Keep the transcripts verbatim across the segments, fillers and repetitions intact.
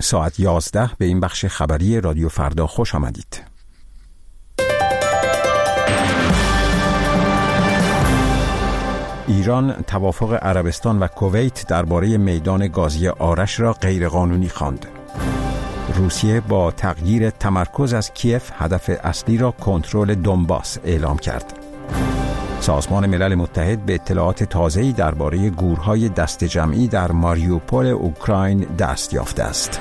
ساعت یازده به این بخش خبری رادیو فردا خوش آمدید. ایران توافق عربستان و کویت درباره میدان گازی آرش را غیرقانونی خواند. روسیه با تغییر تمرکز از کیف هدف اصلی را کنترل دونباس اعلام کرد. سازمان ملل متحد به اطلاعات تازه‌ای درباره گورهای دست جمعی در ماریوپول اوکراین دست یافته است.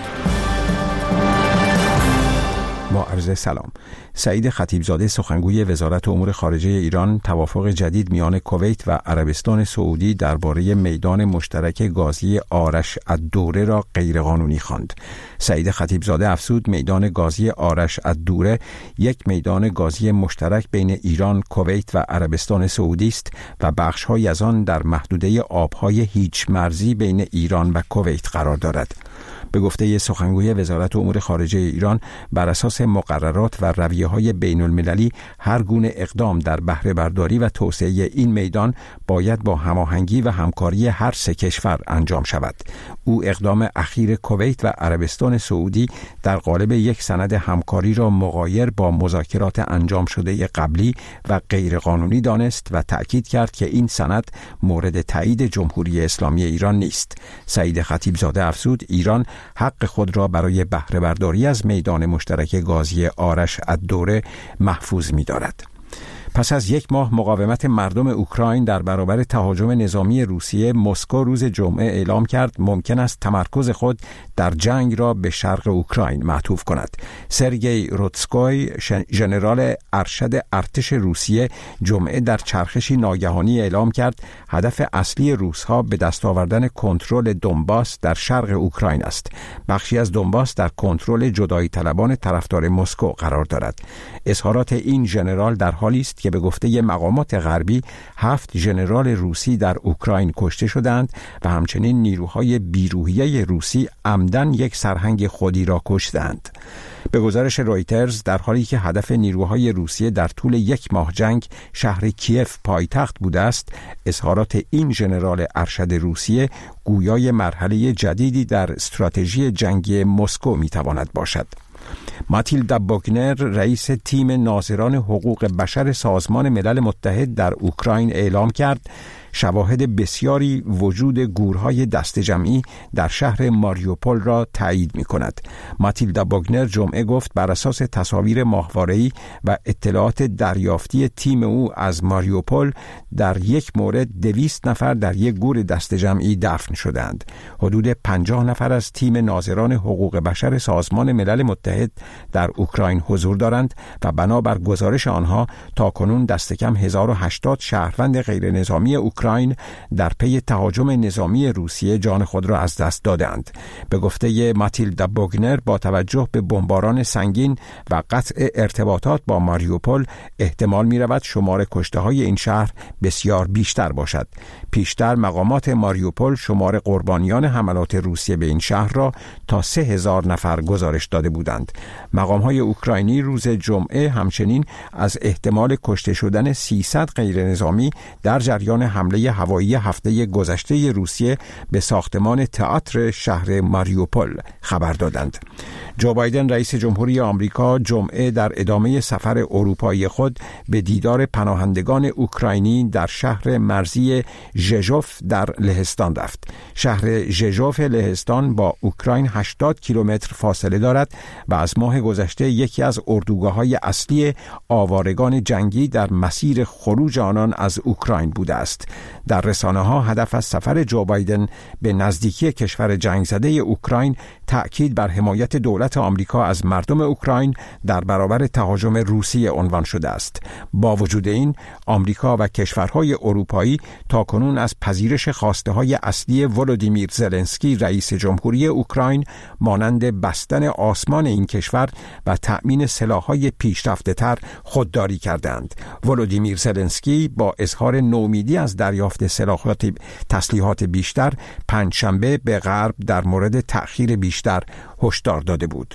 با عرض سلام. سعید خطیبزاده سخنگوی وزارت امور خارجه ایران توافق جدید میان کویت و عربستان سعودی درباره میدان مشترک گازی آرش الدوره را غیرقانونی خواند. سعید خطیبزاده افزود میدان گازی آرش الدوره یک میدان گازی مشترک بین ایران، کویت و عربستان سعودی است و بخش‌هایی از آن در محدوده آب‌های هیچ مرزی بین ایران و کویت قرار دارد. به گفته سخنگوی وزارت امور خارجه ایران، بر اساس مقررات و رویه‌های بین‌المللی هر گونه اقدام در بهره برداری و توسعه این میدان باید با هماهنگی و همکاری هر سه کشور انجام شود. او اقدام اخیر کویت و عربستان سعودی در قالب یک سند همکاری را مغایر با مذاکرات انجام شده قبلی و غیرقانونی دانست و تأکید کرد که این سند مورد تایید جمهوری اسلامی ایران نیست. سعید خطیبزاده افزود ایران حق خود را برای بهره برداری از میدان مشترک گازی آرش الدوره محفوظ می‌دارد. پس از یک ماه مقاومت مردم اوکراین در برابر تهاجم نظامی روسیه، مسکو روز جمعه اعلام کرد ممکن است تمرکز خود در جنگ را به شرق اوکراین معطوف کند. سرگئی روتسکوی، ژنرال ارشد ارتش روسیه، جمعه در چرخشی ناگهانی اعلام کرد هدف اصلی روس‌ها به دست آوردن کنترل دونباس در شرق اوکراین است. بخشی از دونباس در کنترل جدایی طلبان طرفدار مسکو قرار دارد. اظهارات این ژنرال در حالی است که به گفته مقامات غربی هفت ژنرال روسی در اوکراین کشته شدند و همچنین نیروهای بیروحیه روسی عمدن یک سرهنگ خودی را کشتند. به گزارش رویترز، در حالی که هدف نیروهای روسیه در طول یک ماه جنگ شهر کیف پایتخت بوده است، اظهارات این ژنرال ارشد روسیه گویای مرحله جدیدی در استراتژی جنگی مسکو میتواند باشد. ماتیلدا بوگنر، رئیس تیم ناظران حقوق بشر سازمان ملل متحد در اوکراین، اعلام کرد شواهد بسیاری وجود گورهای دست جمعی در شهر ماریوپول را تایید می کند. ماتیلدا بوگنر جمعه گفت بر اساس تصاویر ماهواره‌ای و اطلاعات دریافتی تیم او از ماریوپول در یک مورد دویست نفر در یک گور دست جمعی دفن شدند. حدود پنجاه نفر از تیم ناظران حقوق بشر سازمان ملل متحد در اوکراین حضور دارند و بنابر گزارش آنها تاکنون دست کم هزار و هشتاد شهروند غیر نظامی اوکراین در پی تهاجم نظامی روسیه جان خود را از دست دادند. به گفته ماتیلدا بوگنر، با توجه به بمباران سنگین و قطع ارتباطات با ماریوپول احتمال می رود شمار کشته های این شهر بسیار بیشتر باشد. پیشتر مقامات ماریوپول شمار قربانیان حملات روسیه به این شهر را تا سه هزار نفر گزارش داده بودند. مقام های اوکراینی روز جمعه همچنین از احتمال کشته شدن سیصد غیر نظامی در جریان حمله هوایی هفته گذشته روسیه به ساختمان تئاتر شهر ماریوپول خبر دادند. جو بایدن رئیس جمهوری آمریکا جمعه در ادامه سفر اروپایی خود به دیدار پناهندگان اوکراینی در شهر مرزی ژژوف در لهستان رفت. شهر ژژوف لهستان با اوکراین هشتاد کیلومتر فاصله دارد و از ماه گذشته یکی از اردوگاه‌های اصلی آوارگان جنگی در مسیر خروج آنان از اوکراین بوده است. در رسانه‌ها هدف از سفر جو بایدن به نزدیکی کشور جنگ زده اوکراین تأکید بر حمایت دولت آمریکا از مردم اوکراین در برابر تهاجم روسیه عنوان شده است. با وجود این، آمریکا و کشورهای اروپایی تاکنون از پذیرش خواسته‌های اصلی ولودیمیر زلنسکی رئیس جمهوری اوکراین مانند بستن آسمان این کشور و تأمین سلاح‌های پیشرفته‌تر خودداری کردند. ولودیمیر زلنسکی با اظهار نومیدی از دریافت سلاحات تسلیحات بیشتر پنجشنبه به غرب در مورد تأخیر بیشتر هشدار داده بود.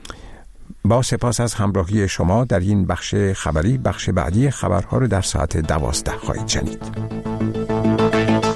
با سپاس از همراهی شما در این بخش خبری، بخش بعدی خبرها رو در ساعت دوازده خواهید شنید.